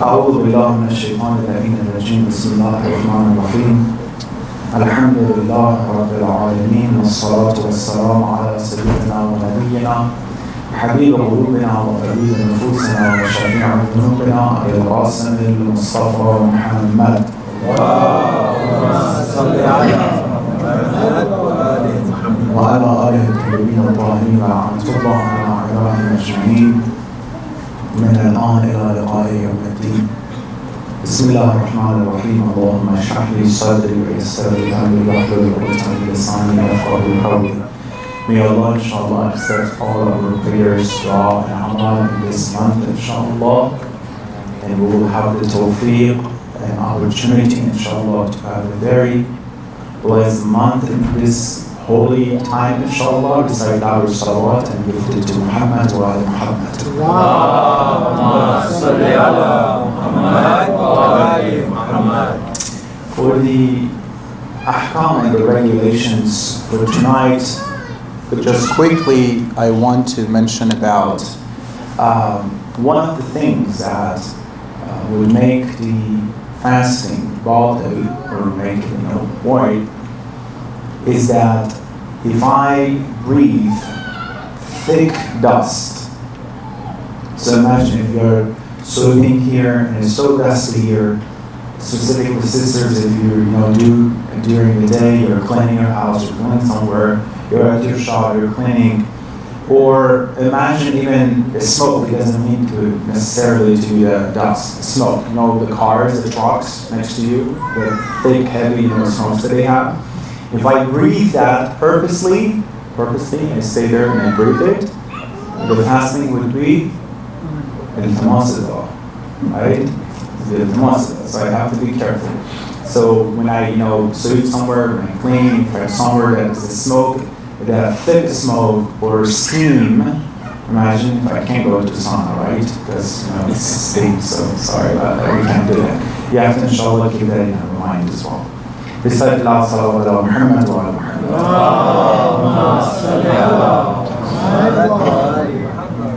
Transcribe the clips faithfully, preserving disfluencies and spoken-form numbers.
أعوذ بالله من الشيطان اللعين الرجيم بسم الله الرحمن الرحيم الحمد لله رب العالمين والصلاة والسلام على سيدنا ونبينا حبيب قلوبنا وطبيب نفوسنا وشفيع ذنوبنا أبي القاسم المصطفى محمد اللهم صل على محمد وآل محمد وعلى آله الطيبين الطاهرين ورحمة الله على أعدائهم أجمعين من الآن إلى لقاء يوم الدين. بسم الله الرحمن الرحيم. اللهم اشرح لي صدري ويسر لي أمري واحلل عقدة من لساني يفقهوا قولي. May Allah inshallah accept all our prayers, dua and amal in this month inshallah, and we will have the tawfiq and opportunity inshallah to have a very blessed month in this holy time inshallah, recite our salawat and gift it to Muhammad wa ala Muhammad. Allahumma salli ala Muhammad wa ali Muhammad. For the ahkam and the regulations for tonight, but just quickly I want to mention about um, one of the things that uh, would make the fasting batil or make it, you know, void is that if I breathe thick dust. So imagine if you're sitting here and it's so dusty here, specifically sisters, if you you know do during the day, you're cleaning your house, you're cleaning somewhere, you're at your shop, you're cleaning, or imagine even the smoke. It doesn't mean to necessarily to be the dust, smoke. You know the cars, the trucks next to you, the thick, heavy, you know, smokes that they have. If I breathe that purposely, purposely, I stay there and I breathe it, the fasting would be al-tamasida, right? The tamasida. So I have to be careful. So when I, you know, sleep somewhere, when I clean, if I'm somewhere that is a smoke, that thick smoke or steam, imagine if I can't go to sauna, right? Because, you know, it's steam, so sorry about that, we can't do that. You have to, inshallah, keep that in your mind as well. Recite Allah salawat ala Muhammad wa ala Muhammad. Allahumma salli ala Muhammad wa ali Muhammad.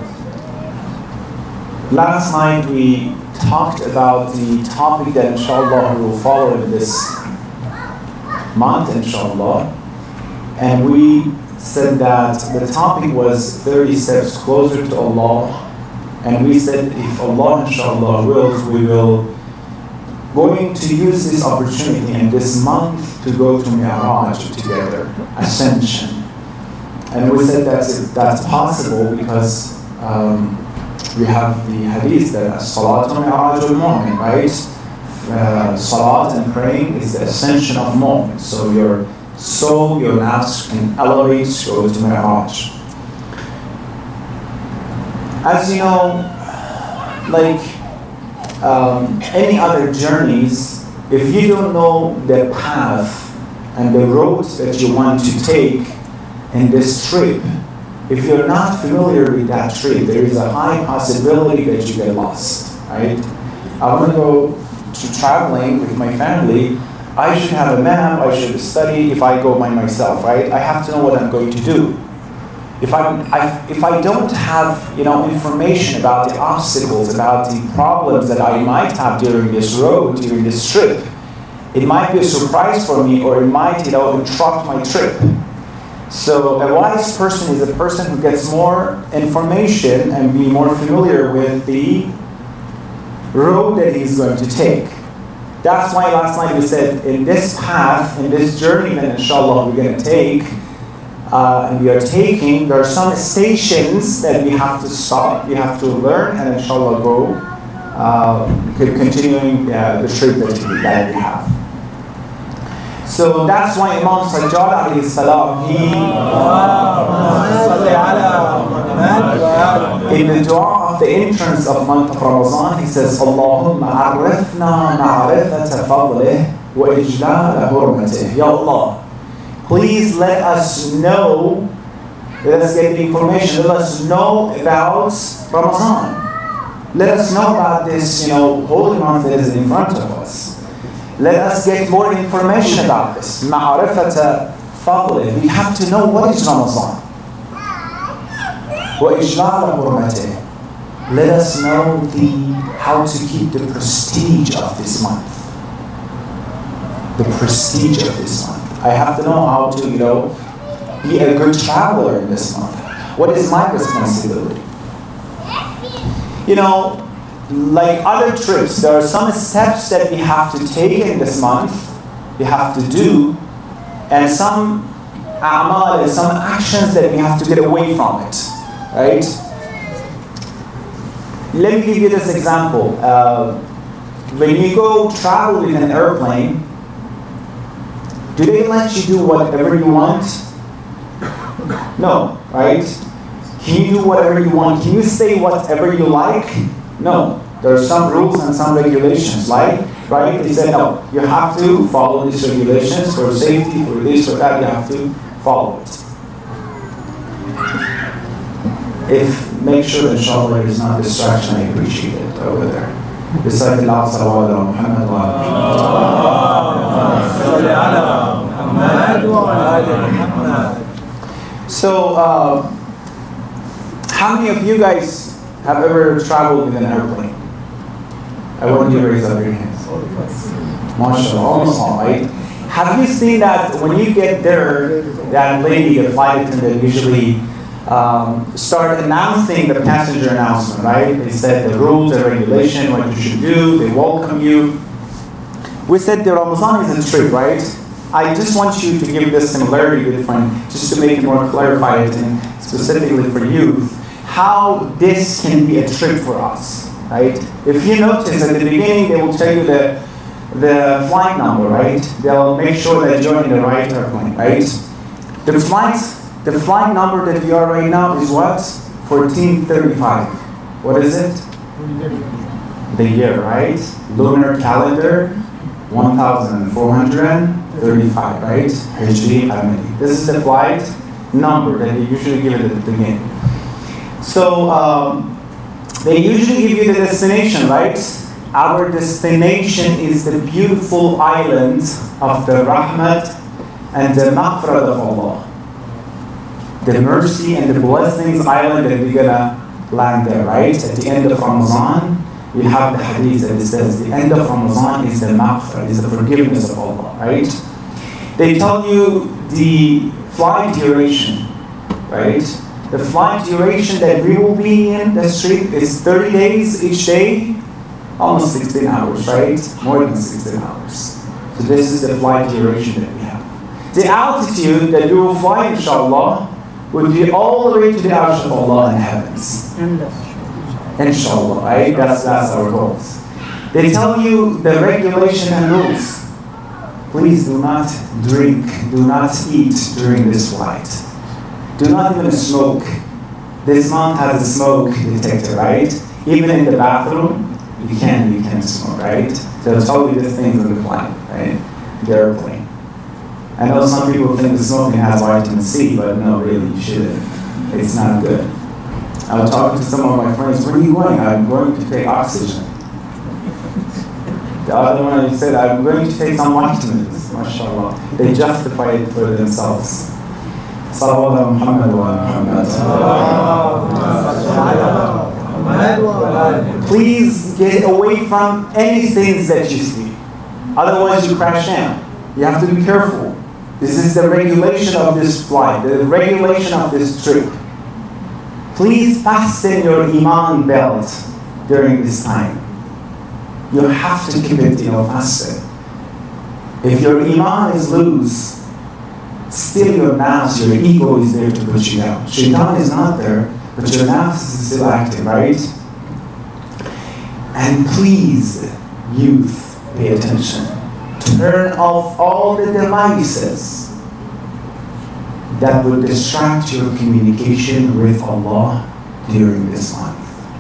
Last night we talked about the topic that inshallah we will follow in this month inshallah, and we said that the topic was thirty steps closer to Allah, and we said if Allah inshallah wills, we will going to use this opportunity in this month to go to Mi'raj together, ascension. And we said that's, that's possible because um, we have the hadith that Salat Mi'raj al-Mu'min, right? Uh, Salat and praying is the ascension of Mu'min. So your soul, your nafs can elevate, go to Mi'raj. As you know, like Um, any other journeys, if you don't know the path and the roads that you want to take in this trip, if you're not familiar with that trip, there is a high possibility that you get lost, right? I want to go to traveling with my family. I should have a map, I should study if I go by myself, right? I have to know what I'm going to do. If I, I if I don't have you know information about the obstacles, about the problems that I might have during this road, during this trip, it might be a surprise for me, or it might you know interrupt my trip. So a wise person is a person who gets more information and be more familiar with the road that he's going to take. That's why last night we said in this path, in this journey that inshallah we're going to take. Uh, and we are taking, there are some stations that we have to stop, we have to learn, and inshallah go, uh, continuing uh, the trip that we, that we have. So that's why Imam Sajjad alayhi salam, he, in the dua of the entrance of month of Ramadan, he says, Allahumma arifna ma'rifata fadlih wa ijlala hurmatih. Ya Allah, please let us know, let us get the information, let us know about Ramadan. Let us know about this, you know, holy month that is in front of us. Let us get more information about this. Ma'arifata fadlih. We have to know what is Ramadan. Wa ijlal hurmatih. let us know the how to keep the prestige of this month. The prestige of this month. I have to know how to, you know, be a good traveler in this month. What is my responsibility? You know, like other trips, there are some steps that we have to take in this month, we have to do, and some a'mal and some actions that we have to get away from it, right? Let me give you this example. Uh, when you go travel in an airplane, do they let you do whatever you want? No, right? Can you do whatever you want? Can you say whatever you like? No. There are some rules and some regulations, like, right? They said, no, you have to follow these regulations for safety, for this, for that, you have to follow it. If, make sure, inshallah, there is not distraction, I appreciate it over there. Recite Allah, salawat ala Muhammad wa ala. So, uh, how many of you guys have ever traveled in an airplane? I want you to raise up your hands. MashaAllah, almost all, right? Have you seen that when you get there, that lady, the flight attendant, usually um, start announcing the passenger announcement, right? They said the rules, the regulation, what you should do, they welcome you. We said the Ramadan is a trip, right? I just want you to give this similarity different, just to make it more clarified and specifically for you, how this can be a trip for us, right? If you notice at the beginning, they will tell you the, the flight number, right? They'll make sure that you're in the right airplane, right? The flight, the flight number that we are right now is what? fourteen thirty-five. What is it? The year, right? Lunar calendar, one thousand four hundred thirty-five, right? Hijri Qamari. This is the flight number that they usually give it at the beginning. So um, they usually give you the destination, right? Our destination is the beautiful island of the Rahmat and the Maghfirah of Allah. The mercy and the blessings island that we're gonna land there, right? At the end of Ramadan, we have the hadith that it says the end of Ramadan is the Maghfirah, is the forgiveness of Allah, right? They tell you the flight duration, right? The flight duration that we will be in the street is thirty days each day, almost sixteen hours, right? More than sixteen hours. So this is the flight duration that we have. The altitude that we will fly, inshallah, would be all the way to the arsh of Allah in heavens. Inshallah, right? That's, that's our goals. They tell you the regulation and rules. Please do not drink, do not eat during this flight. Do not even smoke. This month has a smoke detector, right? Even in the bathroom, you can you can smoke, right? They'll tell you the things on the plane, right? The airplane. I know some people think the smoking has vitamin C, but no, really, you shouldn't. It's not good. I was talking to some of my friends, where are you going? I'm going to take oxygen. The other one said, I'm going to take some vitamins, mashallah. They justify it for themselves. Salawat Muhammad wa Muhammad. Please get away from any things that you see. Otherwise you crash down. You have to be careful. This is the regulation of this flight, the regulation of this trip. Please fasten your iman belt during this time. You have to keep it, you know, fasten. If your iman is loose, still your nafs, your ego is there to put you down. Shaitan is not there, but your nafs is still active, right? And please, youth, pay attention. Turn off all the devices that will distract your communication with Allah during this month.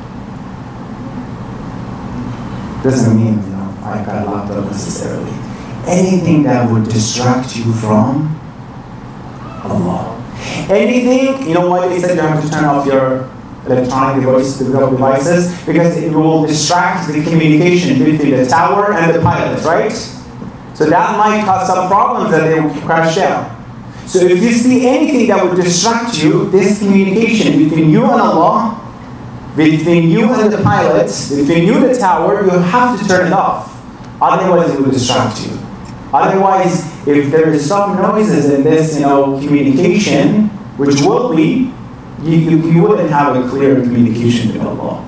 Doesn't mean, you know, iPad, laptop necessarily. Anything that would distract you from Allah. Anything, you know why they said you have to turn off your electronic devices, devices? Because it will distract the communication between the tower and the pilot, right? So that might cause some problems that they will crash down. So if you see anything that would distract you, this communication between you and Allah, between you and the pilot, between you and the tower, you have to turn it off. Otherwise, it will distract you. Otherwise, if there is some noises in this, you know, communication, which will be, you, you, you wouldn't have a clear communication with Allah.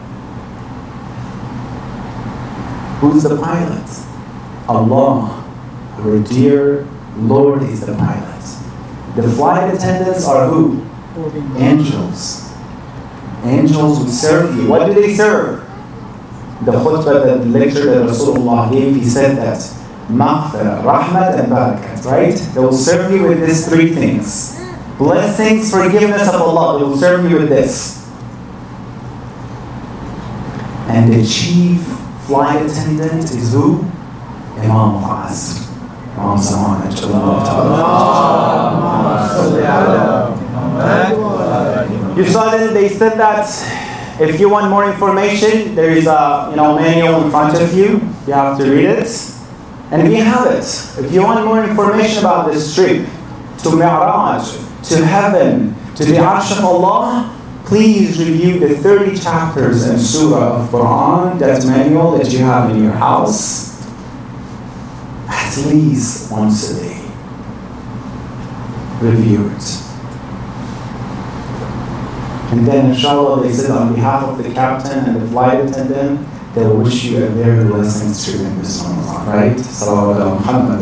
Who's the pilot? Allah, our dear Lord, is the pilot. The flight attendants are who? Angels. Angels will serve you. What do they serve? The khutbah, the lecture that Rasulullah gave, he said that maghfirah, rahmat, and barakat, right? They will serve you with these three things. Blessings, forgiveness of Allah, they will serve you with this. And the chief flight attendant is who? Imam al-Asr. Imam Zaman. You saw that they said that if you want more information, there is a you know manual in front of you. You have to read it. And we have it. If you want more information about this trip to Mi'raj, to heaven, to the Arsh of Allah, please review the thirty chapters and surah of Quran, that manual that you have in your house, at least once a day. Review it. And then inshallah, they said on behalf of the captain and the flight attendant, they'll wish you a very blessed trip in this Ramadan, right? Salawat ala Muhammad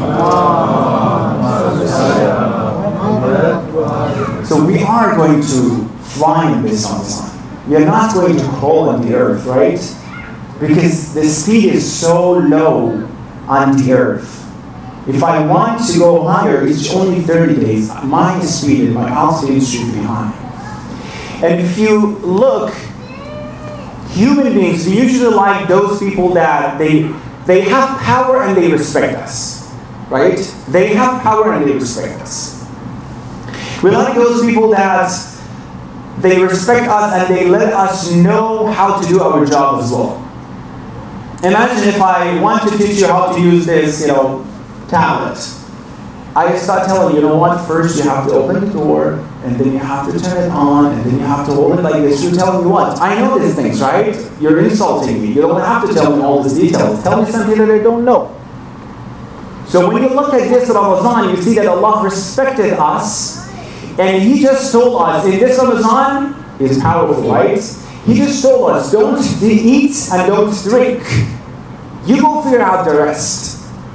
wa ala. So we are going to fly in this Ramadan. We are not going to crawl on the earth, right? Because the speed is so low on the earth. If I want to go higher, it's only thirty days. My speed and my altitude should be high. And if you look, human beings, we usually like those people that they they have power and they respect us, right? They have power and they respect us. We like those people that they respect us and they let us know how to do our job as well. Imagine if I want to teach you how to use this, you know, tablet. I start telling you, you know what, first you have to open the door, and then you have to turn it on, and then you have to hold it like this. You're telling me what? I know these things, right? You're insulting me. You don't have to tell me all these details. Tell me something that I don't know. So when you look at this Ramadan, you see that Allah respected us, and He just told us, in this Ramadan, is powerful, right? He just told us, don't eat and don't drink. You go figure out the rest.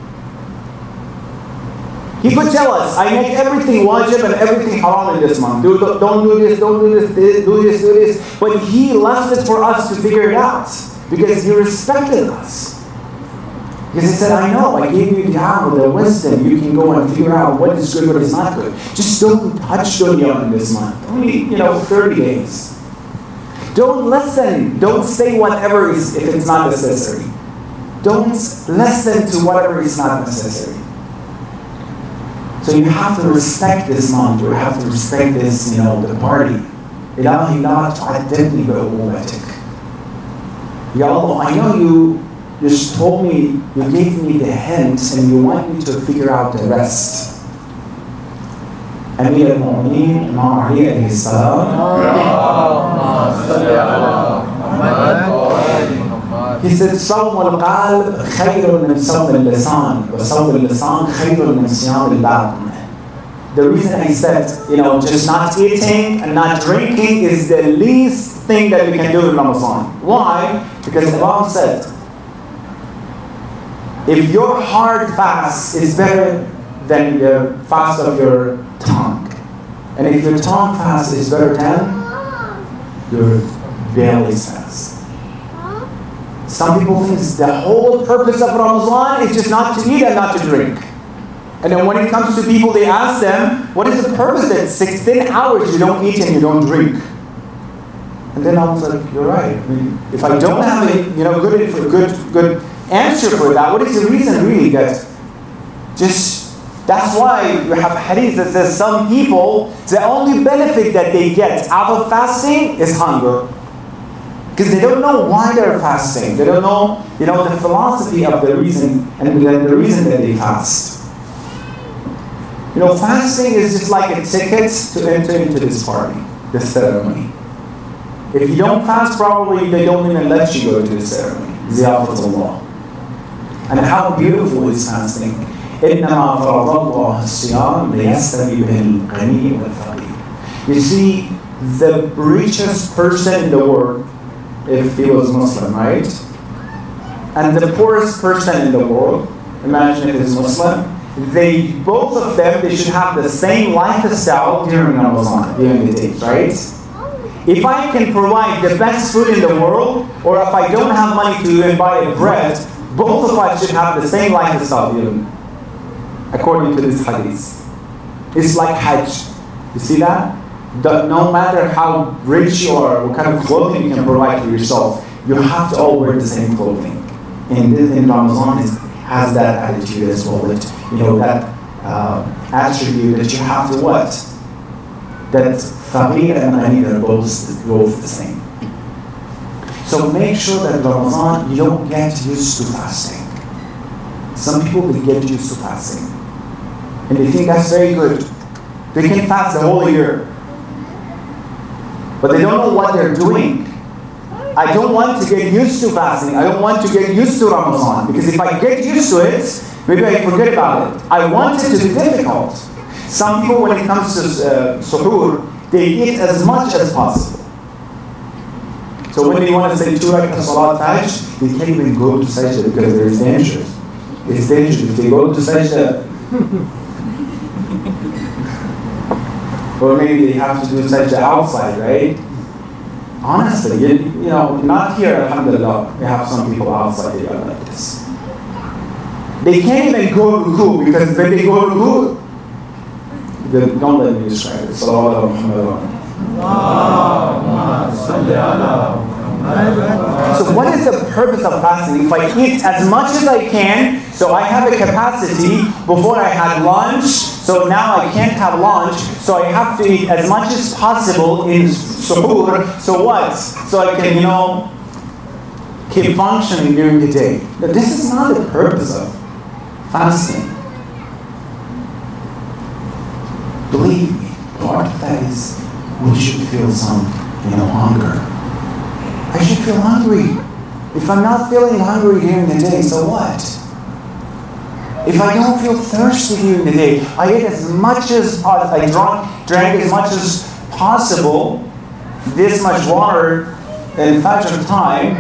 He could tell us, I make everything wajib and everything haram in this month. Do, do, don't do this, don't do this, do this, do this. But He left it for us to figure it out. Because He respected us. Because He said, I know, I gave you the hour, the wisdom. You can go and figure out what is good, what is not good. Just don't touch dunya in this month. Only, you know, thirty days. Don't listen. Don't say whatever is, if it's not necessary. Don't listen to whatever is not necessary. So you have to respect this month. You have to respect this, you know, the party. Ilahi la tu'addibni bi'uqubatik. Ya Allah, I know you just told me, you gave me the hint, and you want me to figure out the rest. Amir al-Mu'mineen, Imam Ali alayhi salam. He said, صوم القلب خير من صوم اللسان وصوم اللسان خير من صيام البطن. The reason he said, you know, just not eating and not drinking is the least thing that we can do in Ramadan. Why? Because the Imam said, if your hard fast is better than the fast of your tongue, and if your tongue fast is better than your belly's fast. Some people think the whole purpose of Ramadan is just not to eat and not to drink. And then when it comes to people, they ask them, what is the purpose that sixteen hours you don't eat and you don't drink? And then I was like, you're right. I mean, if I don't have a you know, good, good, good answer for that, what is the reason really that just, that's why we have hadith that says some people, the only benefit that they get out of fasting is hunger. Because they don't know why they're fasting. They don't know, you know, the philosophy of the reason and the reason that they fast. You know, fasting is just like a ticket to enter into this party, this ceremony. If you don't fast, probably they don't even let you go to the ceremony. Ziyafatullah. And how beautiful is fasting. إِنَّمَا فَرَضَ اللَّهُ الصِّيَامَ لِيَسْتَوِي بِهِ الْغَنِيُّ وَالْفَقِيرُ. You see, the richest person in the world, if he was Muslim, right? And the poorest person in the world, imagine if he's Muslim, they, both of them, they should have the same lifestyle during Ramadan, during the days, right? If I can provide the best food in the world, or if I don't have money to even buy a bread, both of us should have the same lifestyle during, according to this hadith. It's like Hajj. You see that? The, no matter how rich you are, what kind of clothing you can provide for yourself, you have to all wear the same clothing. And this in Ramadan is, has that attitude as well. That, you know, that uh, attribute that you have to what? That faqir and ghani are both, both the same. So make sure that Ramadan you don't get used to fasting. Some people they get used to fasting, and they think that's very good. They can fast the whole year, but they don't know what they're doing. I don't want to get used to fasting. I don't want to get used to Ramadan, because if I get used to it, maybe I forget about it. I want it to be difficult. Some people, when it comes to uh, suhoor, they eat as much as possible. So when they want to say two rak'ah salat fajr, they can't even go to sajda because it's dangerous. It's dangerous. If they go to sajda, or maybe they have to do sajda outside, right? Honestly, you, you know, not here, alhamdulillah, we have some people outside that are like this. They can't even go to ruku, because when they go to ruku, they don't let me describe it. Sallallahu alaihi So what is the purpose of fasting? If I eat as much as I can, so I have a capacity. Before I had lunch, so now I can't have lunch, so I have to eat as much as possible in suhoor. So what? So I can, you know, keep functioning during the day. But this is not the purpose of fasting. Believe me, part of that is we should feel some, you know, hunger. I should feel hungry. If I'm not feeling hungry during the day, so what? If I don't feel thirsty during the day, I ate as much as I drank, drank as much as possible, this much water in Fajr time,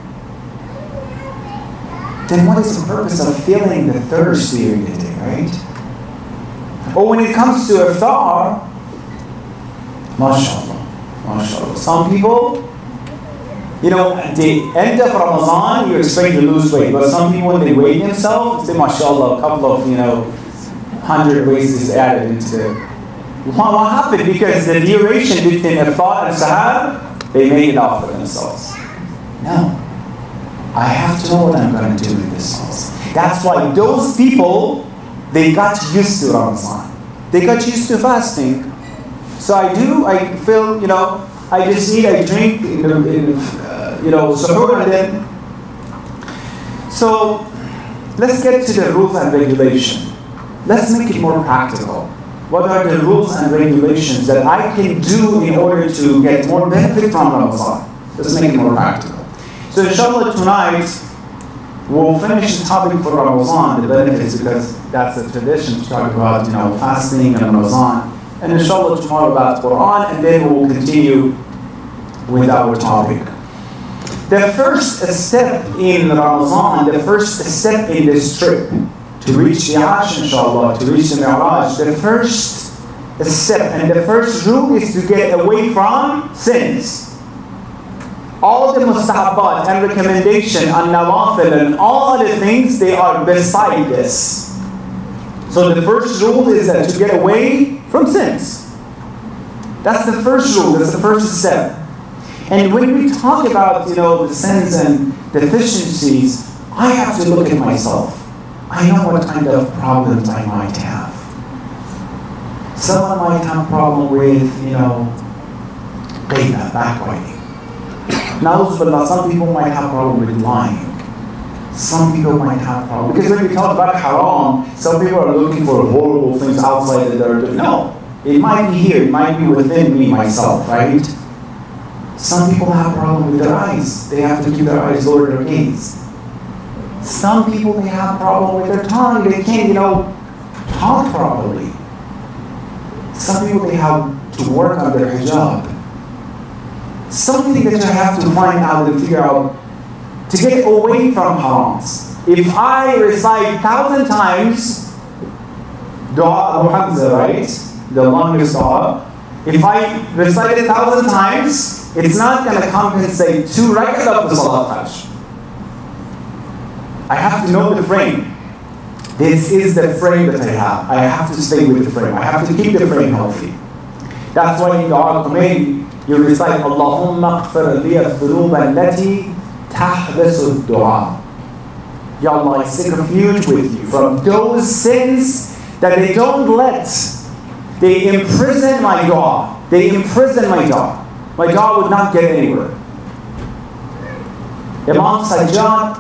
then what is the purpose of feeling the thirst during the day, right? Or when it comes to iftar, mashallah, mashallah. Some people, you know, at the end of Ramadan, you expect to lose weight. But some people, when they weigh themselves, they, mashallah, a couple of, you know, hundred weights is added into it. What, what happened? Because the duration between iftar and sahar, they made it off for themselves. No. I have to know what I'm going to do in this also. That's why those people, they got used to Ramadan. They got used to fasting. So I do, I feel, you know, I just eat, I drink, in, in, uh, you know, suhoor, and then. So let's get to the rules and regulation. Let's make it more practical. What are the rules and regulations that I can do in order to get more benefit from Ramadan? Let's make it more practical. So inshallah tonight, we'll finish the topic for Ramadan, the benefits, because that's a tradition to talk about, you know, fasting and Ramadan. And inshallah tomorrow about Quran, and then we'll continue with our topic. The first step in Ramadan, the first step in this trip to reach the Hajj, inshallah, to reach the Mi'raj, the first step and the first rule is to get away from sins. All the mustahabbat and recommendation and nawafil and all other things, they are beside this. So the first rule is that to get away from sins. That's the first rule, that's the first step. And when we talk about, you know, the sins and deficiencies, I have to look at myself. I know what kind of problems I might have. Someone might have a problem with, you know, ghibah, backbiting. Now, some people might have a problem with lying. Some people might have a problem. Because when we talk about haram, some people are looking for horrible things outside that they're doing. No, it might be here, it might be within me, myself, right? Some people have a problem with their eyes. They have to keep their eyes lower their gaze. Some people, they have a problem with their tongue. They can't, you know, talk properly. Some people, they have to work on their hijab. Something that you have to find out and figure out to get away from harams. If I recite thousand times Dua Abu Hamza, right? The longest dua. If I recite it a thousand times, it's not going to compensate two rakat of the Salat Fajr. I have to know the frame. This is the frame that I have. I have to stay with the frame. I have to keep the frame healthy. That's why in Dua al-Khumaini, you recite, Allahumma qfir liya dhunuba allati tahbasu ad-du'a. Ya Allah, I seek refuge with you from those sins that they don't let. They imprison my dua. They imprison my dua. My dua would not get anywhere. Imam Sajjad,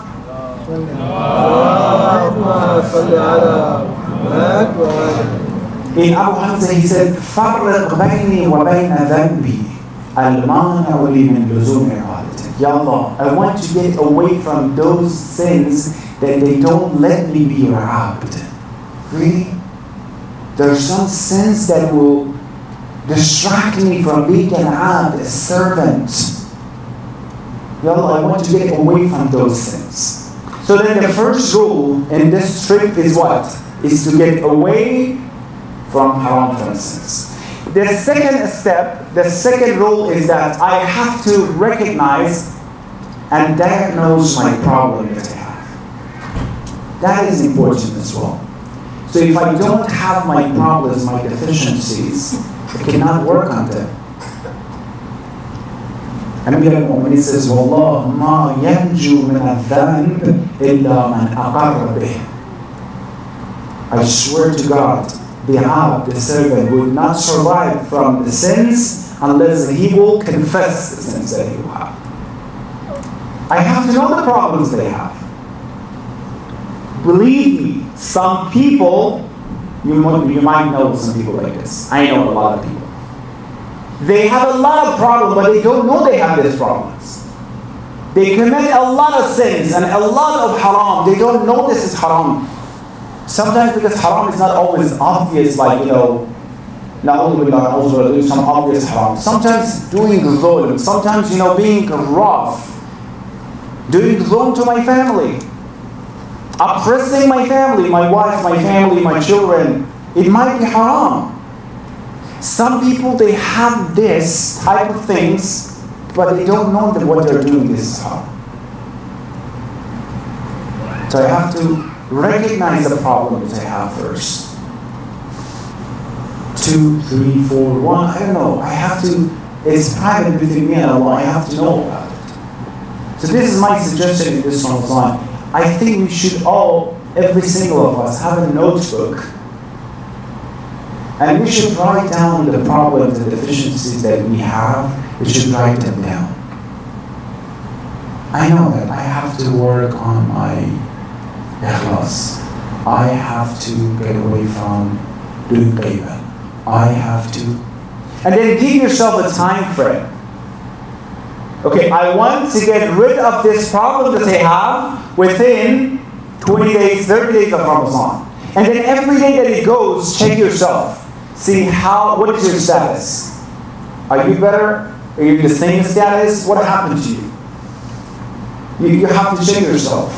in Abu Hamza, he said, فَرِّقْ بَيْنِي وَبَيْنَ ذَنْبِي الْمَانَعُ لِي مِنْ لُزُومِ عَادَتِكَ. Ya Allah, I want to get away from those sins that they don't let me be your abd. Really? There are some sins that will distract me from being an abd, a servant. Ya Allah, I want to get away from those sins. So then the first rule in this trip is what? Is to get away from haram, for instance. The second step, the second rule is that I have to recognize and diagnose my problem that I have. That is important as well. So if I don't have my problems, my deficiencies, I cannot work on them. Amir al-Mu'minin says, Wallah ma yanju min al-dhanb illa man aqarra bih. I swear to God, the abd, the servant, would not survive from the sins unless he will confess the sins that he will have. I have to know the problems they have. Believe me, some people, you might, you might know some people like this. I know a lot of people. They have a lot of problems, but they don't know they have these problems. They commit a lot of sins and a lot of haram. They don't know this is haram. Sometimes because haram is not always obvious, like, you know, not only doing some obvious haram. Sometimes doing dhulm, sometimes, you know, being rough, doing dhulm to my family, oppressing my family, my wife, my family, my children. It might be haram. Some people, they have this type of things, but they don't know that what they're doing is haram. So I have to recognize the problem that I have first. Two, three, four, one, I don't know. I have to, it's private between me and Allah. I have to know about it. So this is my suggestion in this Ramadan. I think we should all, every single of us, have a notebook. And we should write down the problems and deficiencies that we have. We should write them down. I know that I have to work on my ikhlas. I have to get away from doing ghaibah. I have to. And then give yourself a time frame. Okay, I want to get rid of this problem that I have within twenty days, thirty days of Ramadan. And then every day that it goes, check yourself. See how, what is your status? Are you better? Are you in the same status? What happened to you? You, you have to check yourself.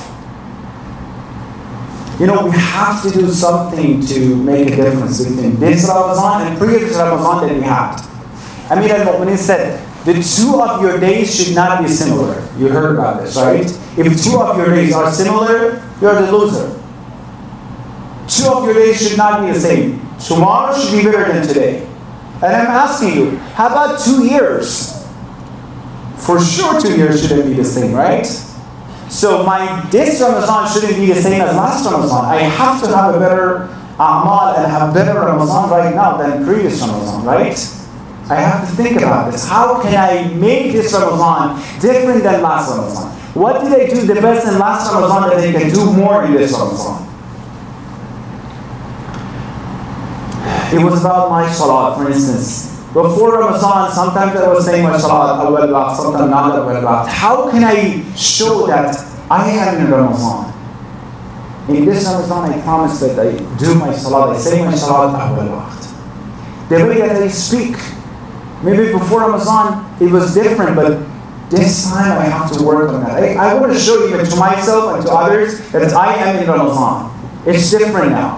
You know, we have to do something to make a difference between this Ramadan and previous Ramadan that we had. Amir al-Mu'minin said, the two of your days should not be similar. You heard about this, right? If two of your days are similar, you're the loser. Two of your days should not be the same. Tomorrow should be better than today. And I'm asking you, how about two years? For sure two years shouldn't be the same, right? So my this Ramadan shouldn't be the same as last Ramadan. I have to have a better a'mal and have better Ramadan right now than previous Ramadan, right? I have to think about this. How can I make this Ramadan different than last Ramadan? What did I do the best in last Ramadan that I can do more in this Ramadan? It was about my salat, for instance. Before Ramadan, sometimes I was saying my salat awal waqt, sometimes not awal waqt. How can I show that I am in Ramadan? In this Ramadan, I promise that I do my salat, I say my salat awal waqt. The way that I speak, maybe before Ramadan it was different, but this time I have to work on that. I, I want to show even to myself and to others that I am in Ramadan. It's different now.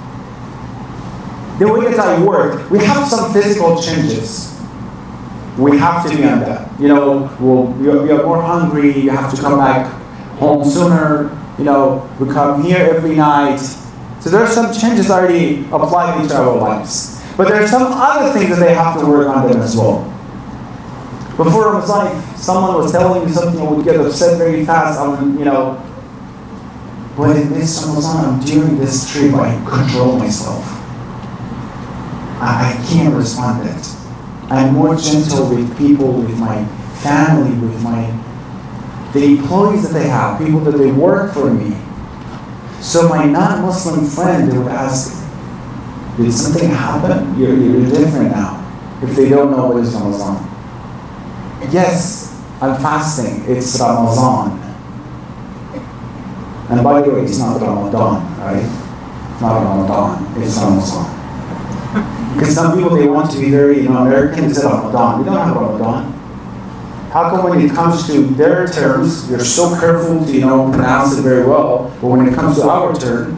The way that I work, we have some physical changes. We have to be on that. You know, well, you're, you're more hungry, you have to come back home sooner. You know, we come here every night. So there are some changes already applied into our lives. But there are some other things that they have to work on them as well. Before Ramadan, if someone was telling me something, I would get upset very fast. I would, you know, but in this Ramadan, during this trip, I control myself. I can't respond to it. I'm more gentle with people, with my family, with my the employees that they have, people that they work for me. So my non-Muslim friend, they would ask, did something happen? You're, you're different now. If they don't know what is Ramadan. Yes, I'm fasting. It's Ramadan. And by the way, it's not Ramadan, right? It's not Ramadan. It's Ramadan. Because some people, they want to be very, you know, American, they say Ramadan. We don't have Ramadan. How come when it comes to their terms, you're so careful to, you know, pronounce it very well, but when it comes to our turn,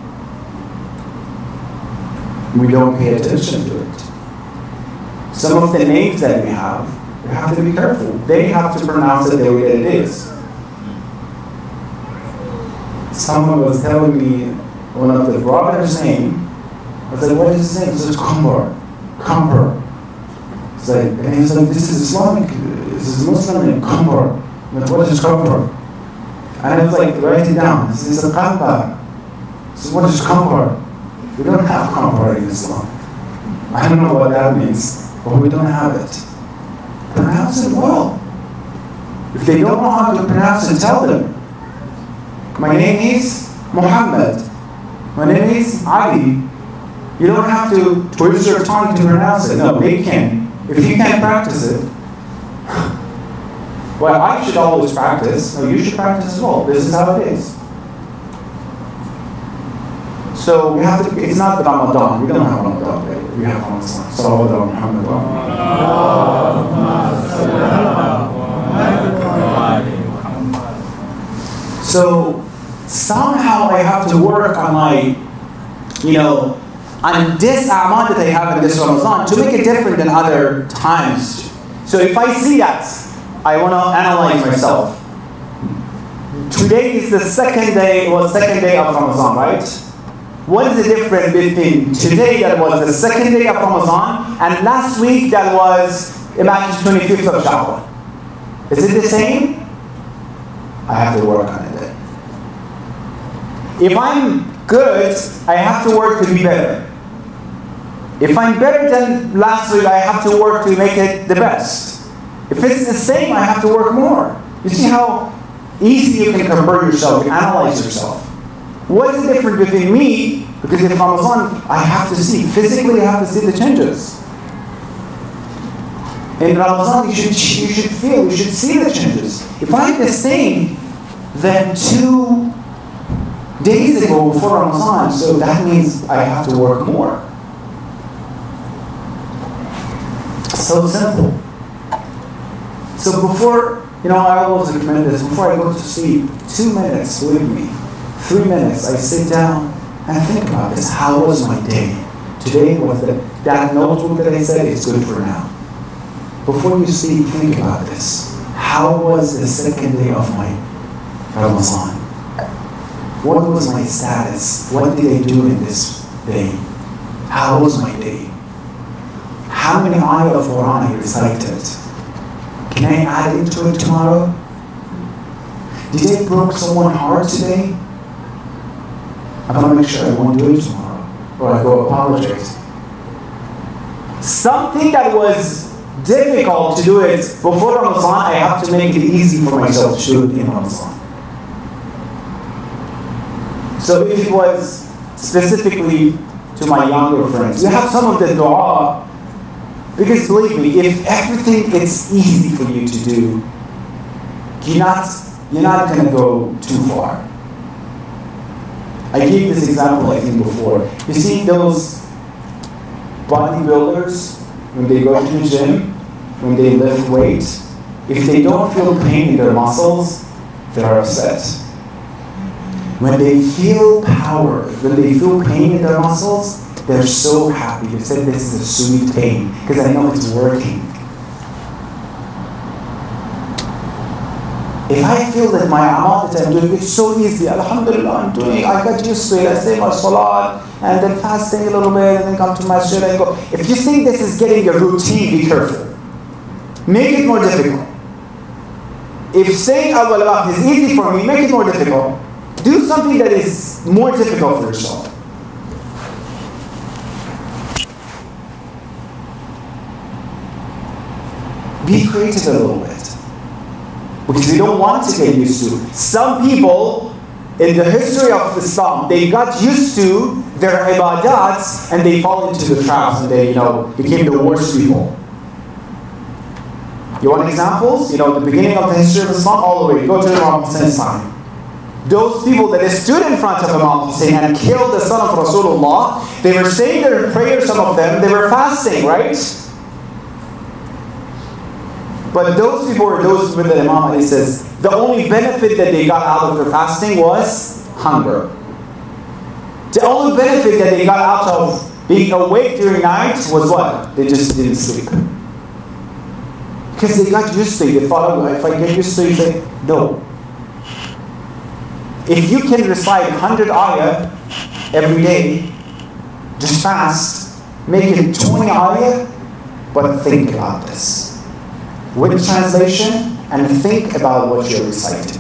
we don't pay attention to it. Some of the names that we have, we have to be careful. They have to pronounce it the way that it is. Someone was telling me one of the brothers' name. I was like, what is his name? He says, Qamar. Qamar. It's like, and he was like, this is Islamic, this is Muslim name, Qamar. I'm like, what is Qamar? And I was like, write it down. He says, it's a Qamar. He says, what is Qamar? We don't have Qamar in Islam. I don't know what that means, but we don't have it. Pronounce it well. If they don't know how to pronounce it, tell them. My name is Muhammad. My name is Ali. You don't have to twist your tongue to pronounce it. No, they can. If you can't practice it, well, I should always practice. No, you should practice as well. This is how it is. So we have to. It's not Ramadan. We don't have Ramadan. Right? We have Ramadan. Sallallahu Muhammad. So somehow I have to work on my, you know, on this a'mal that I have in this Ramadan to make it different than other times. So if I see that, I want to analyze myself. Today is the second day, well, second day of Ramadan, right? What is the difference between today that was the second day of Ramadan and last week that was, imagine, twenty-fifth of Shawwal? Is it the same? I have to work on it then. If I'm good, I have to work to be better. If I'm better than last week, I have to work to make it the best. If it's the same, I have to work more. You see how easy you can compare yourself, you can analyze yourself. What is the difference between me? Because in Ramadan, I have to see, physically I have to see the changes. In Ramadan, you should, you should feel, you should see the changes. If I'm the same, then two days ago before Ramadan, so that means I have to work more. So simple. So before, you know, I always recommend this, before I go to sleep, two minutes with me, three minutes, I sit down and think about this. How was my day? Today was the, that notebook that I said, it's good for now. Before you sleep, think about this. How was the second day of my Ramadan? What was my status? What did I do in this day? How was my day? How many ayah of Quran I recited? Can I add into it tomorrow? Did I broke someone's heart today? I want to make sure I won't do it tomorrow. Or I go apologize. Something that was difficult to do it before Ramadan, I have to make it easy for myself to do it in Ramadan. So if it was specifically to my younger friends, you have some of the dua Because believe me, if everything is easy for you to do, you're not, you're not going to go too far. I gave this example, I think, before. You see those bodybuilders, when they go to the gym, when they lift weight, if they don't feel pain in their muscles, they're upset. When they feel power, when they feel pain in their muscles, they're so happy. They said this is a sweet pain, because I know it's working. If I feel that my amal that I'm doing, it's so easy, alhamdulillah, I'm doing it, I got used to it, I say my salat, and then fasting a little bit, and then come to masjid and go. If you think this is getting a routine, be careful. Make it more difficult. If saying awwal waqt is easy for me, make it more difficult. Do something that is more difficult for yourself. Be creative a little bit. Because we don't want to get used to. Some people, in the history of Islam, they got used to their ibadats and they fall into the traps and they, you know, became the worst people. You want examples? You know, the beginning of the history of Islam, all the way, go to Imam Hussein's time. Those people that stood in front of Imam Hussein and killed the son of Rasulullah, they were saying their prayers, some of them, they were fasting, right? But those people were those people that Imam Ali says, the only benefit that they got out of their fasting was hunger. The only benefit that they got out of being awake during night was what? They just didn't sleep. Because they got used to it. They thought, oh, if I get used to it, say, no. If you can recite one hundred ayah every day, just fast, make it twenty ayah, but think about this. With translation, and think about what you're reciting.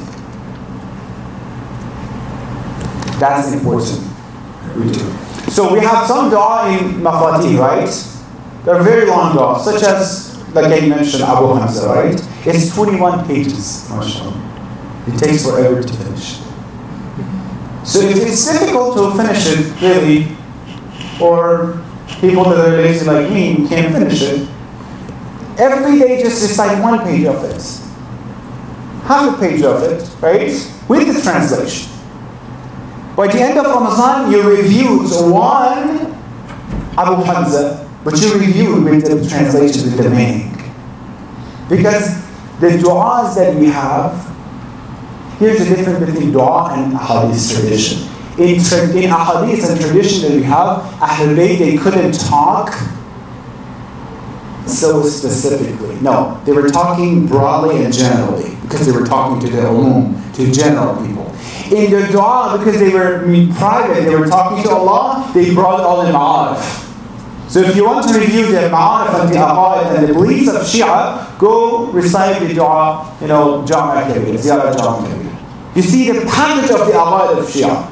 That's important. We do. So we have some dua in Mafatih, right? They're very long du'as, such as, like I mentioned, Abu Hamza, right? It's twenty-one pages, mashallah. It takes forever to finish. So if it's difficult to finish it, really, or people that are lazy like me can't finish it, every day just recite one page of it. Half a page of it, right? With the translation. By the end of Ramadan, you reviewed one Abu Hamza, but you reviewed with the translation, with the meaning. Because the du'as that we have, here's the difference between dua and ahadith tradition. In, tra- in ahadith and tradition that we have, Ahlul Bayt, they couldn't talk so specifically. No, they were talking broadly and generally, because they were talking to the umum, to general people. In their dua, because they were private, they were talking to Allah, they brought all the ma'arif. So if you want to review the ma'arif and the aqaid and the beliefs of Shia, go recite the dua, you know, Jama' Kabir, Ziyarah Jama' Kabir. You see the package of the aqaid of Shia.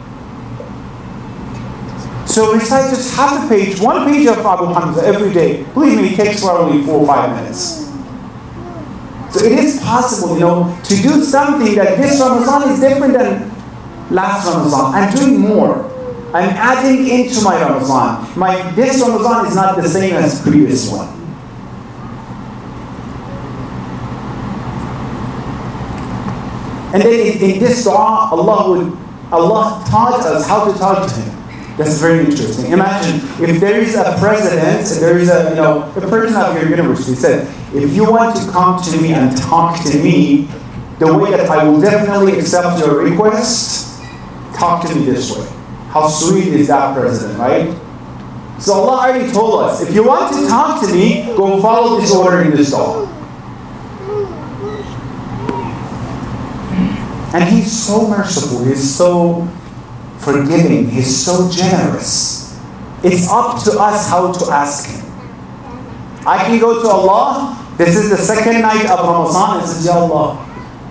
So recite just half a page, one page of Abu Hamza every day. Believe me, it takes probably four or five minutes. So it is possible, you know, to do something that this Ramadan is different than last Ramadan. I'm doing more. I'm adding into my Ramadan. My this Ramadan is not the same as the previous one. And then in, in this dua, Allah would Allah taught us how to talk to Him. That's very interesting. Imagine if there is a president, there is a, you know, a person of your university said, if you want to come to me and talk to me the way that I will definitely accept your request, talk to me this way. How sweet is that president, right? So Allah already told us, if you want to talk to me, go follow this order in this dua. And He's so merciful, He's so forgiving, He's so generous. It's up to us how to ask Him. I can go to Allah, this is the second night of Ramadan, and say, Ya Allah,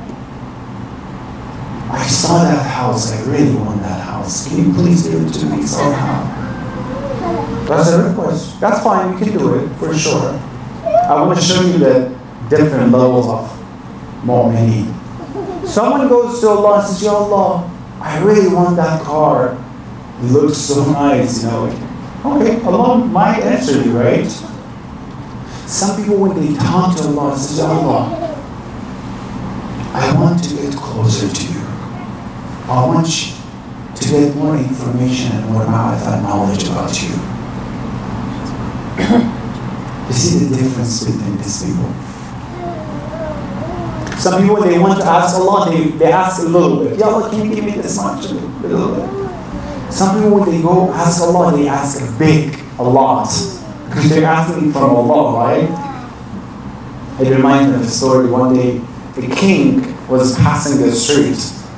I saw that house, I really want that house. Can you please give it to me somehow? That's a request. That's fine, you can do it, for sure. I want to show you the different levels of mu'mineen. Someone goes to Allah and says, Ya Allah, I really want that car. It looks so nice, you know. Okay, Allah might answer you, right? Some people, when they talk to Allah, say, Allah, I want to get closer to you. I want you to get more information and more ma'rifah knowledge about you. You see the difference between these people? Some people, they want to ask Allah, they, they ask a little bit. Ya Allah, can you give me this much? A little bit. Some people, when they go ask Allah, they ask a big, a lot. Because they're asking from Allah, right? It reminds me of a story. One day, the king was passing the street.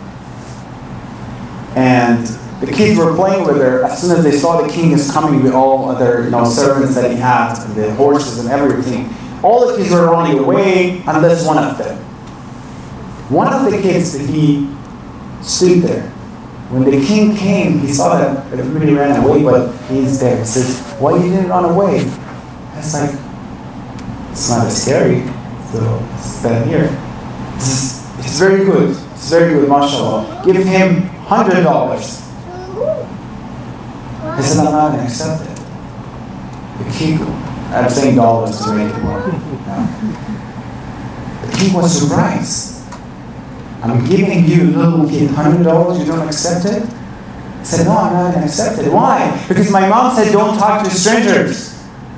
And the kids were playing with her. As soon as they saw the king is coming with all other, you know, servants that he had, and the horses and everything, all the kids were running away unless one of them. One of the kids, he stood there. When the king came, he saw that everybody ran away, but he's there. He says, why you didn't run away? It's like, it's not as scary. So stand here. It's, it's very good. It's very good, mashallah. Give him one hundred dollars. He said, I'm not going to accept it. The king, I'm saying dollars to make it work. No. The king was surprised. I'm giving you, little kid, one hundred dollars, you don't accept it? I said, no, I'm not going to accept it. Why? Because my mom said, don't talk to strangers.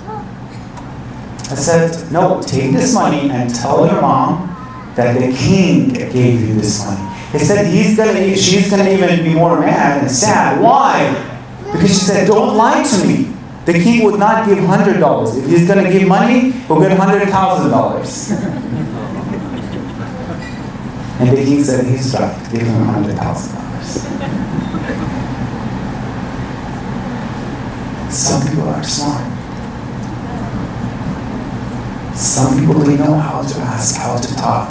I said, no, take this money and tell your mom that the king gave you this money. He said, he's gonna, she's going to even be more mad and sad. Why? Because she said, don't lie to me. The king would not give one hundred dollars. If he's going to give money, he'll get one hundred thousand dollars. And the king said, he's right, give him one hundred thousand dollars. Some people are smart. Some people, they know how to ask, how to talk.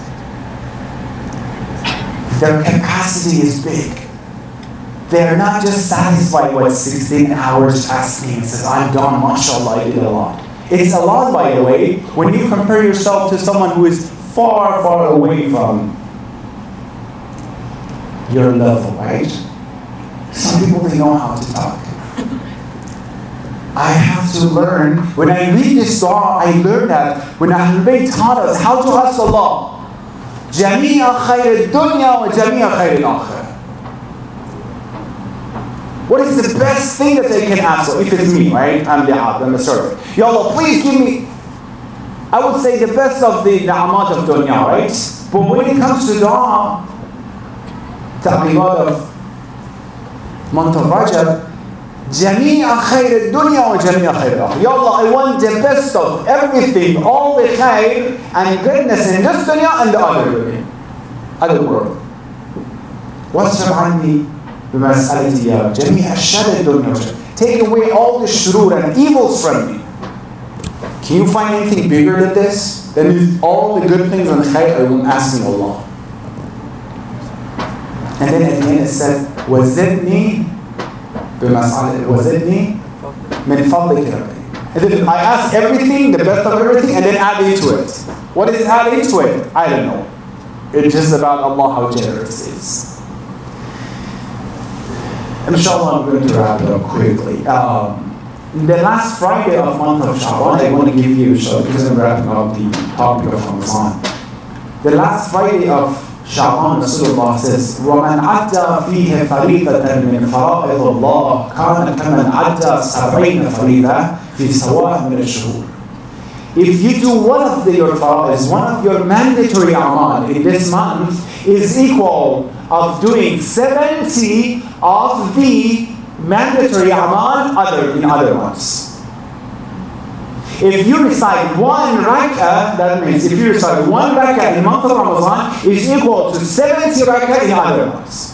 Their capacity is big. They're not just satisfied with sixteen hours fasting and says, I'm done, mashallah, I did a lot. It's a lot, by the way, when you compare yourself to someone who is far, far away from your level, right? Some people, they know how to talk. I have to learn. When I read this dua, I learned that when Ahlul Bayt taught us how to ask Allah, جَمِيعَ خَيْرِ الدُّنْيَا وَجَمِيعَ خَيْرِ الْآخِرَةِ. What is the best thing that they can ask for? If it's me, right? I'm the abd, I'm the servant. Ya Allah, please give me, I would say the best of the ni'amat of dunya, right? But when it comes to dua, ta'qibat of month of Rajab, جَمِيعَ خَيْرِ الدُّنْيَا وَجَمِيعَ خَيْرِ الْآخِرَةِ. Ya Allah, I want the best of everything, all the khair and goodness in this dunya and the other dunya, other world. وَاسْرَفْ عَنِّي بِمَسْأَلَتِي يَا جَمِيعَ الشَّرِّ الدُّنْيَا. Take away all the shurur and evils from me. Can you find anything bigger than this? Than all the good things and khair I'm asking Allah. And then at the end it said, وَزِدْنِي وَزِدْنِي مِنْ فَضْلِكَ رَبِّي. And then I ask everything, the best of everything, and then add into it. What is add into it? I don't know. It's just about Allah, how generous it is. Inshallah, I'm going to wrap it up quickly. Um, the last Friday of month of Sha'ban, I want to give you, because I'm wrapping up the topic of Ramadan. The last Friday of Sha'ban, Rasulullah says, وَمَنْ عَدَّى فِيهِ فَرِيضَةً مِنْ فَرَائِضِ اللَّهِ كَانَ كَمَنْ عَدَّى سَبْعِينَ فَرِيضَةً فِي سَوَاءٍ مِنَ الشُّهُورِ. If you do one of the, your fara'iz, one of your mandatory amal in this month is equal of doing seventy of the mandatory amal other in other months. If you recite one rak'ah, that means if you recite one rak'ah in the month of Ramadan is equal to seventy rak'ah in other months.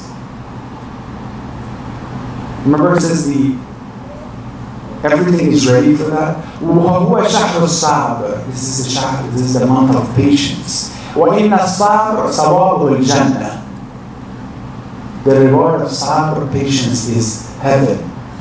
Remember, it says the everything is ready for that. وَهُوَ شَهْرُ الصَّعْبِ. This is the shahr, this is the month of patience. وَإِنَّ الصَّعْبَ صَوَابُ الْجَنَّةِ. The reward of sabr, patience, is heaven.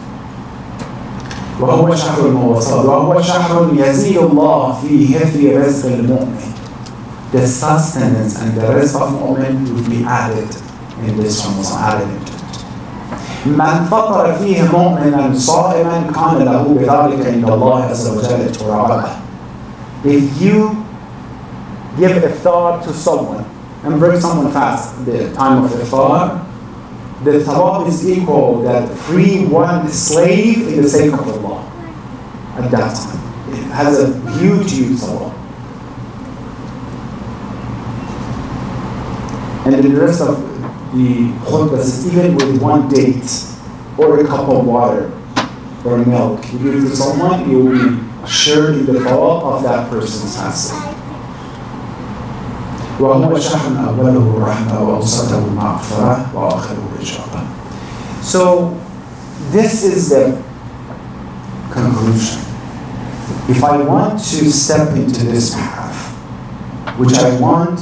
وَهُوَ شَهْرُ الْمُوَصَّلِ وَهُوَ شَهْرٌ يَزِيدُ اللَّهُ فِيهِ فِي رِزْقِ الْمُؤْمِنِ. The sustenance and the rizq of mu'min will be added in this Ramadan, added into it. مَنْ فَطَرَ فِيهِ مُؤْمِنًا صَائِمًا كَانَ لَهُ بِذَلِكَ عِنْدَ اللَّهِ عَزَّ وَجَلَّ تُرَابًا. If you give iftar to someone and bring someone fast at the time of iftar, the thawab is equal that free one slave in the sake of Allah at that time. It has a huge, huge thawab. And the rest of the khutbah is even with one date or a cup of water or milk. You give to someone, you will be assured in the thawab of that person's fasting. وهو شهر أوله الرحمة وأوسطه المغفرة وآخره الإجابة. So this is the conclusion. If I want to step into this path, which I want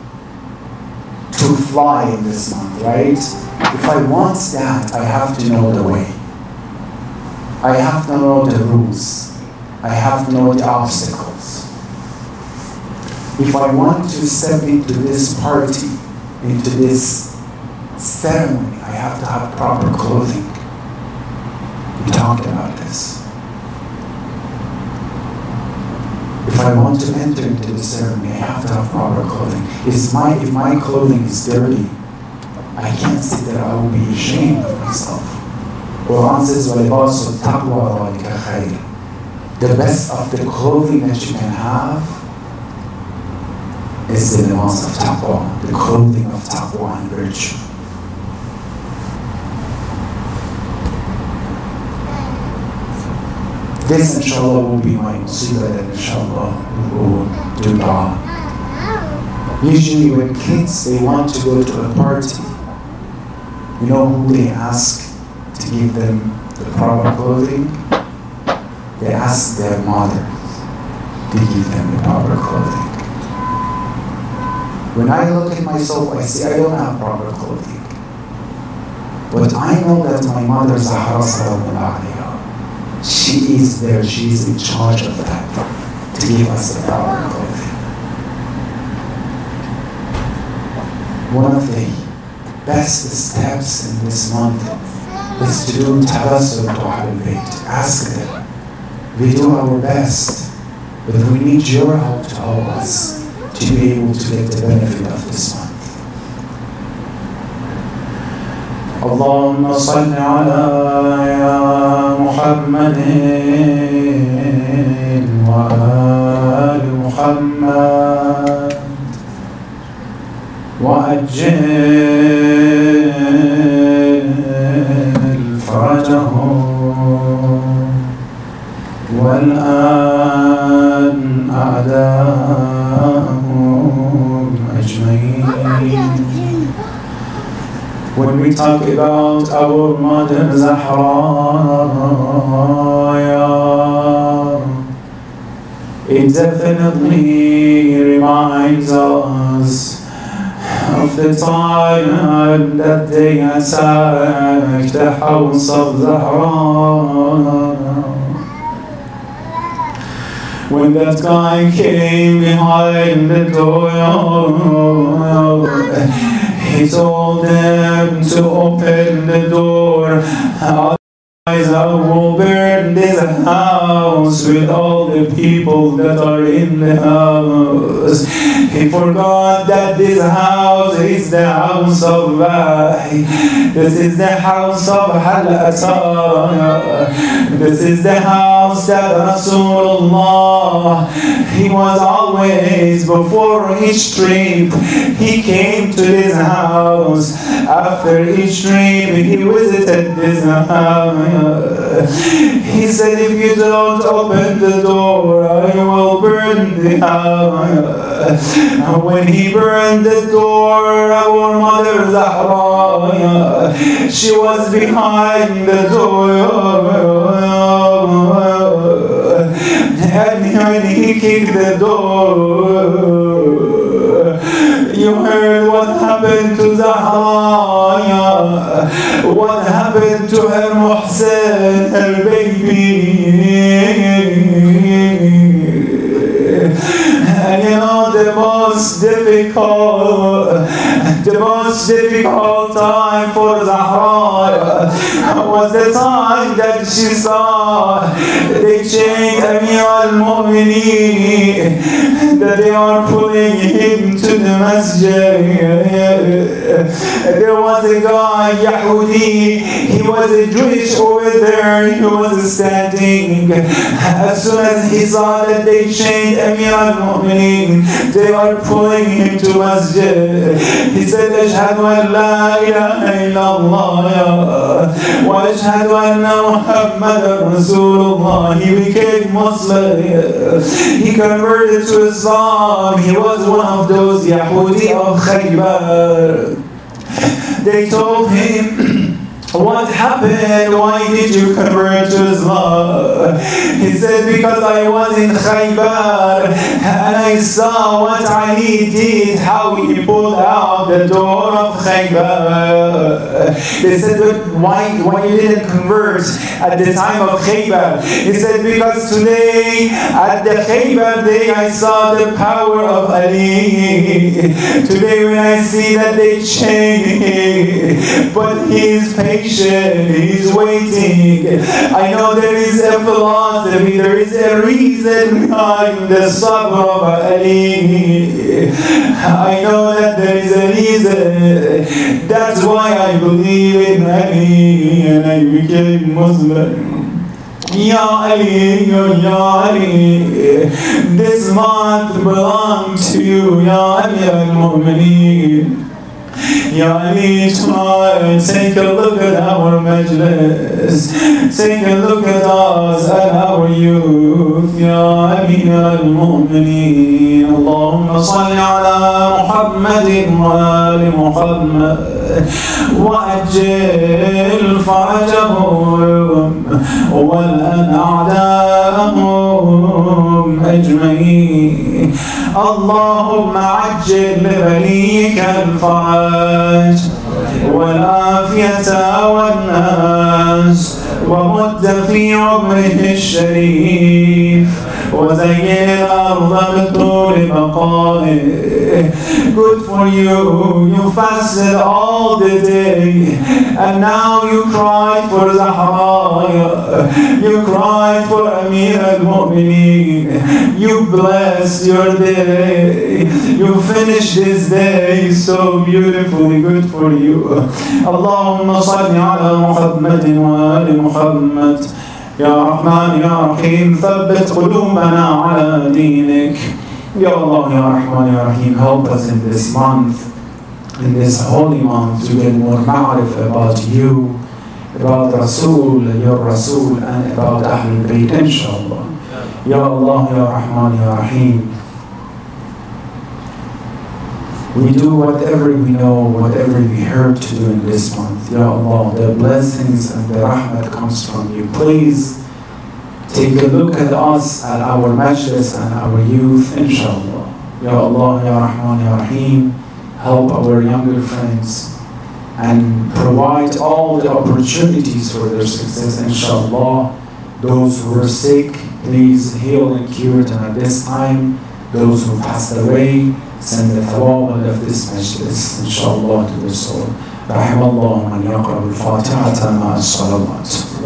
to fly in this month, right? If I want that, I have to know the way. I have to know the rules. I have to know the obstacles. If I want to step into this party, into this ceremony, I have to have proper clothing. We talked about this. If I want to enter into the ceremony, I have to have proper clothing. Is my, if my clothing is dirty, I can't say that I will be ashamed of myself. Quran says, وَلِبَاسُ التَّقْوَى ذَلِكَ خَيْرٌ. The best of the clothing that you can have is the libas of taqwa, the clothing of taqwa and virtue. This inshallah will be my musibah, and inshallah we will do dua. Usually when kids, they want to go to a party, you know who they ask to give them the proper clothing? They ask their mother to give them the proper clothing. When I look at myself, I see I don't have proper clothing. But I know that my mother, Zahra Sallallahu Alaiha, she is there, she is in charge of that, to give us the proper clothing. One of the best steps in this month is to do tawassul to Ahlul Bayt. Ask them. We do our best, but we need your help to help us to be able to get the benefit of this month. اللهم صل على محمد وآل محمد وأجل فرجهم والآن أعداءهم أجمعين. When we talk about our mother Zahra, it definitely reminds us of the time that they attacked the house of Zahra. When that guy came behind the door, he told them to open the door. Otherwise, I will burn this house with all the people that are in the house. He forgot that this house is the house of Wahi. This is the house of Halata. This is the house that Rasulullah, he was always, before each trip, he came to this house. After each trip, he visited this house. He said, if you don't open the door, I will burn the house. And when he burned the door, our mother Zahra, she was behind the door. And when he kicked the door, you heard what happened to Zahra, what happened to her Muhsin, her baby. And you know the most difficult The most difficult time for Zahra was the time that she saw they chained Amir al-Mu'mineen, that they are pulling him to the masjid. There was a guy, Yahudi, he was a Jewish over there, he was standing. As soon as he saw that they chained Amir al-Mu'mineen, they are pulling him to masjid. He said, أشهد أن لا إله إلا الله وأشهد أن محمد رسول الله. He became Muslim. He converted to Islam. He was one of those Yahudi of Khaybar. They told him, what happened? Why did you convert to Islam? He said, because I was in Khaybar and I saw what Ali did, how he pulled out the door of Khaybar. They said, but why, why you didn't convert at the time of Khaybar? He said, because today, at the Khaybar day, I saw the power of Ali. Today when I see that they chain him, but he is patient, he's waiting. I know there is a philosophy, there is a reason behind the sabr of Ali. I know that there is a reason. That's why I believe in Ali and I became Muslim. Ya Ali, Ya Ali, this month belongs to you, Ya Amir al-Mu'mineen. Ya Ali, tonight, take a look at our majlis, take a look at us and our youth, Ya Amir al-Mu'mineen. Allahumma salli ala Muhammadin wa ali Muhammad wa ajil farajahum wa al a'da'ahum ajma'in. اللهم عجل لوليك الفرج والعافية والناس ومد في عمره الشريف وزين الأرض بطول بقائه. Good for you, you fasted all the day and now you cried for Zahra, you cried for Amir al-Mu'mineen, you blessed your day, you finished this day so beautifully. Good for you. Allahumma salli ala Muhammadin wa ali Muhammad. Ya Rahman, Ya Rahim, thabbit qulubana ala dinik. Ya Allah, Ya Rahman, Ya Rahim, help us in this month, in this holy month, to get more ma'arif about you, about Rasul, your Rasul, and about Ahlul Bayt, inshallah. Ya Allah, Ya Rahman, Ya Rahim, we do whatever we know, whatever we heard to do in this month. Ya Allah, the blessings and the rahmat comes from you. Please take a look at us, at our majlis and our youth, inshallah. Ya Allah, Ya Rahman, Ya Rahim, help our younger friends and provide all the opportunities for their success, inshallah. Those who are sick, please heal and cure them at this time. Those who passed away, send the thawab of this majlis, inshallah, to their soul. رحم الله من يقرأ الفاتحة مع الصلوات.